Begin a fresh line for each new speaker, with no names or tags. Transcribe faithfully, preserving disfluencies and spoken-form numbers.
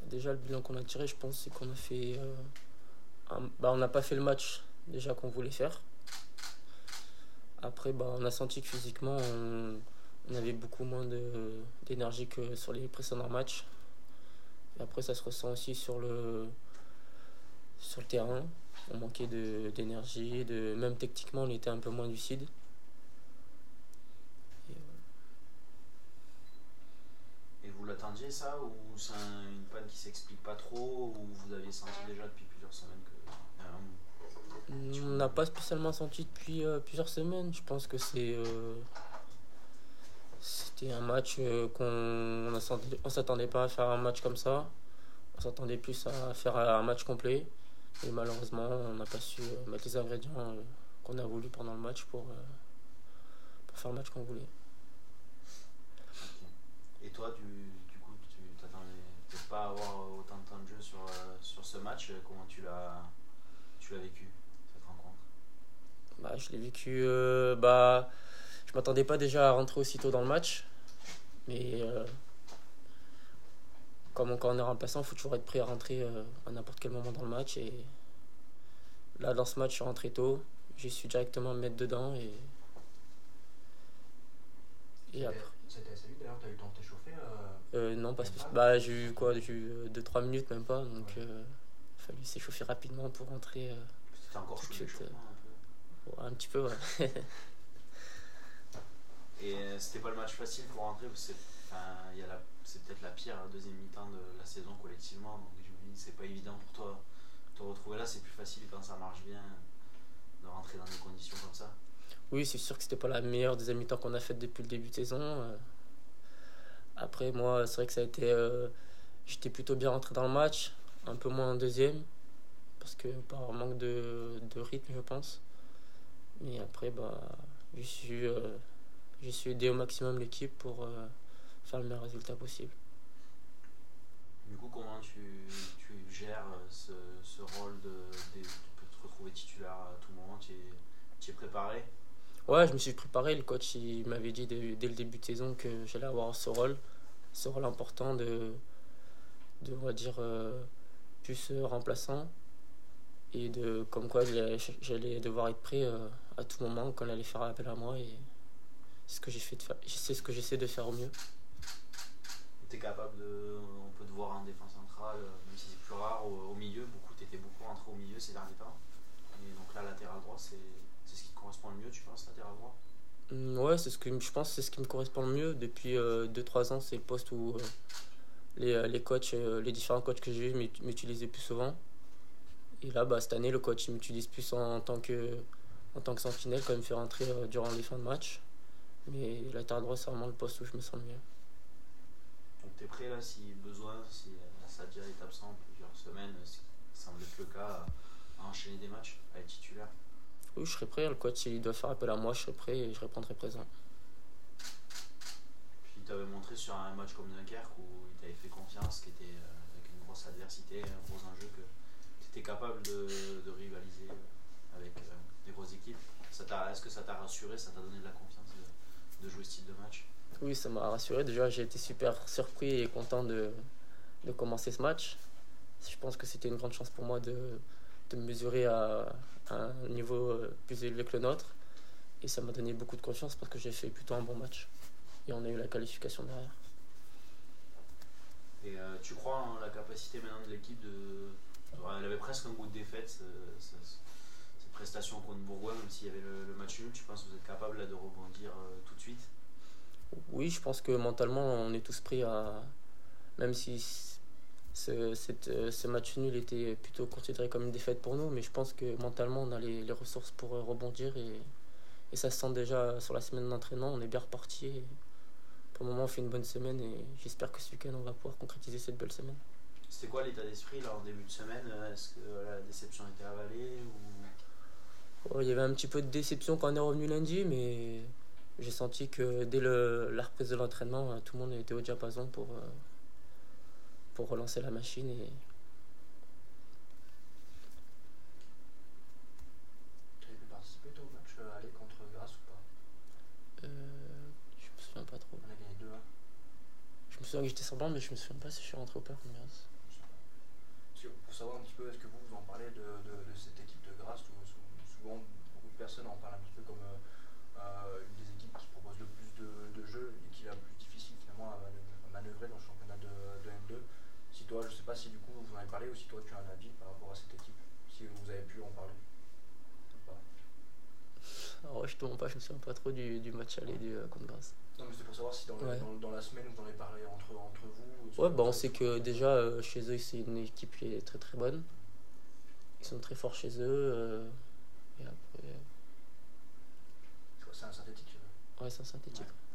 Déjà, le bilan qu'on a tiré, je pense, c'est qu'on a fait. Euh, un- bah, on n'a pas fait le match déjà qu'on voulait faire. Après, bah, on a senti que physiquement, on, on avait beaucoup moins de, d'énergie que sur les précédents matchs. Et après, ça se ressent aussi sur le, sur le terrain. On manquait de, d'énergie, de, même techniquement, on était un peu moins lucide. Et,
Et vous l'attendiez ça, ou c'est un- une panne qui s'explique pas trop, ou vous aviez senti déjà depuis plusieurs semaines que il y a un petit
euh, on n'a
problème?
pas spécialement senti depuis euh, plusieurs semaines. Je pense que c'est, euh, c'était un match euh, qu'on on s'attendait- on s'attendait pas à faire un match comme ça. On s'attendait plus à faire un match complet. Et malheureusement, on n'a pas su euh, mettre les ingrédients euh, qu'on a voulu pendant le match pour, euh, pour faire le match qu'on voulait.
Ok. Et toi, du, du coup, tu t'attendais peut-être pas à avoir autant de temps de jeu sur, euh, sur ce match. Comment tu l'as tu l'as vécu, cette rencontre?
Bah, je l'ai vécu. Euh, bah, je m'attendais pas déjà à rentrer aussitôt dans le match. Mais euh, comme quand on est remplaçant, il faut toujours être prêt à rentrer euh, à n'importe quel moment dans le match. Et là, dans ce match, je suis rentré tôt. J'ai su directement me mettre dedans. Et, et après.
C'était c'était assez vite d'ailleurs, t'as eu le temps de t'échauffer, euh,
Euh, non, pas
même
spécialement.
pas, non?
Bah,
Même
j'ai
pas
eu quoi?
spécialement.
J'ai eu deux trois minutes, même pas. Donc,
Ouais.
euh, il a fallu s'échauffer rapidement pour rentrer euh,
C'était encore
tout de
sous
suite.
l'échauffement un peu.
Euh, ouais, un petit peu, ouais.
Et euh, c'était pas le match facile pour rentrer, parce que c'est, enfin, il y a la- c'est peut-être la pire deuxième mi-temps de la saison collectivement. Donc je me dis, c'est pas évident pour toi de te retrouver là. C'est plus facile quand ça marche bien de rentrer dans des conditions comme ça.
Oui, c'est sûr que c'était pas la meilleure deuxième mi-temps qu'on a faite depuis le début de saison. Euh, Après, moi, c'est vrai que ça a été. Euh, j'étais plutôt bien rentré dans le match, un peu moins en deuxième, parce que par manque de, de rythme, je pense. Mais après, bah, j'ai su, euh, j'ai su aider au maximum l'équipe pour euh, faire le meilleur résultat possible.
Du coup, comment tu, tu gères ce, ce rôle de, de, de te retrouver titulaire à tout moment? Tu es, tu es préparé?
Ouais, je me suis préparé. Le coach il m'avait dit dès, dès le début de saison que j'allais avoir ce rôle, ce rôle important de, de on va dire, euh, plus euh, remplaçant. Et de comme quoi j'allais j'allais devoir être prêt euh, à tout moment quand elle allait faire appel à moi. Et c'est ce que j'ai fait de faire. C'est ce que j'essaie de faire au mieux.
Tu es capable de. On peut te voir en défense centrale, même si c'est plus rare, au, au milieu. Beaucoup, tu étais beaucoup rentré au milieu ces derniers temps. Et donc là, latéral droit, c'est c'est ce qui te correspond le mieux, tu penses, latéral droit?
Hum, Ouais, c'est ce que je pense, c'est ce qui me correspond le mieux depuis euh, deux trois ans. C'est le poste où euh, les, euh, les coachs, euh, les différents coachs que j'ai eu m'utilisaient plus souvent. Et là, bah, cette année, le coach il m'utilise plus en, en tant que en tant que sentinelle quand il me fait rentrer euh, durant les fins de match. Mais latéral droit, c'est vraiment le poste où je me sens le mieux.
Donc tu es prêt là, si besoin, si euh, Sadia est absent plusieurs semaines, ce qui semble être le cas, à enchaîner des matchs, à être titulaire?
Oui, je serai prêt. Le coach, s'il doit faire appel à moi, je serai prêt et je répondrai présent.
Puis il t'avait montré sur un match comme Dunkerque où il t'avait fait confiance, qui était euh, avec une grosse adversité, un gros enjeu, que tu étais capable de, de rivaliser euh, avec euh, des grosses équipes. Ça t'a- Est-ce que ça t'a rassuré, ça t'a donné de la confiance de, de jouer ce type de match?
Oui, ça m'a rassuré. Déjà, j'ai été super surpris et content de, de commencer ce match. Je pense que c'était une grande chance pour moi de, de me mesurer à, à un niveau euh, plus élevé que le nôtre. Et ça m'a donné beaucoup de confiance parce que j'ai fait plutôt un bon match. Et on a eu la qualification derrière.
Et euh, tu crois en la capacité maintenant de l'équipe de. Elle avait presque un goût de défaite, ce- ce- cette prestation contre Bourgoin, même s'il y avait le, le match nul. Tu penses que vous êtes capable là, de rebondir euh, tout de suite?
Oui, je pense que mentalement, on est tous prêts à. Même si ce, cette, euh, ce match nul était plutôt considéré comme une défaite pour nous, mais je pense que mentalement, on a les, les ressources pour euh, rebondir. Et, et ça se sent déjà sur la semaine d'entraînement. On est bien reparti. Et pour le moment, on fait une bonne semaine et j'espère que ce week-end, on va pouvoir concrétiser cette belle semaine.
C'était quoi l'état d'esprit là en début de semaine? Est-ce que euh, la déception était avalée ou...
Ouais, il y avait un petit peu de déception quand on est revenu lundi, mais j'ai senti que dès le, la reprise de l'entraînement, euh, tout le monde était au diapason pour, euh, pour relancer la machine. Et
Tu avais pu participer toi au match euh, aller contre Grasse ou pas?
euh, je me souviens pas trop.
On a gagné deux un.
Je me souviens que j'étais sur le banc, mais je me souviens pas si je suis rentré ou pas contre Grasse.
sur- pour savoir un petit peu, est-ce que vous, vous en parlez de, de, de cette équipe de Grasse, où sou- souvent beaucoup de personnes en parlent un petit peu comme euh, euh, une des équipes qui propose le plus de, de jeux et qui est la plus difficile finalement à manœuvrer, à manœuvrer dans le championnat de, de N deux. Si toi, je sais pas si du coup vous en avez parlé ou si toi tu as un avis par rapport à cette équipe, si vous avez pu en parler ou pas.
Alors, ouais, je te mens pas, je me souviens pas trop du, du match aller du euh, contre Grasse.
Non, mais c'est pour savoir si dans, le-
Ouais.
dans, dans la semaine vous en avez parlé entre, entre vous.
Ouais, bah on sait que déjà euh, chez eux, c'est une équipe qui est très très bonne. Ils sont très forts chez eux. euh, et après,
C'est un synthétique. euh.
ouais, c'est un synthétique.
Ouais.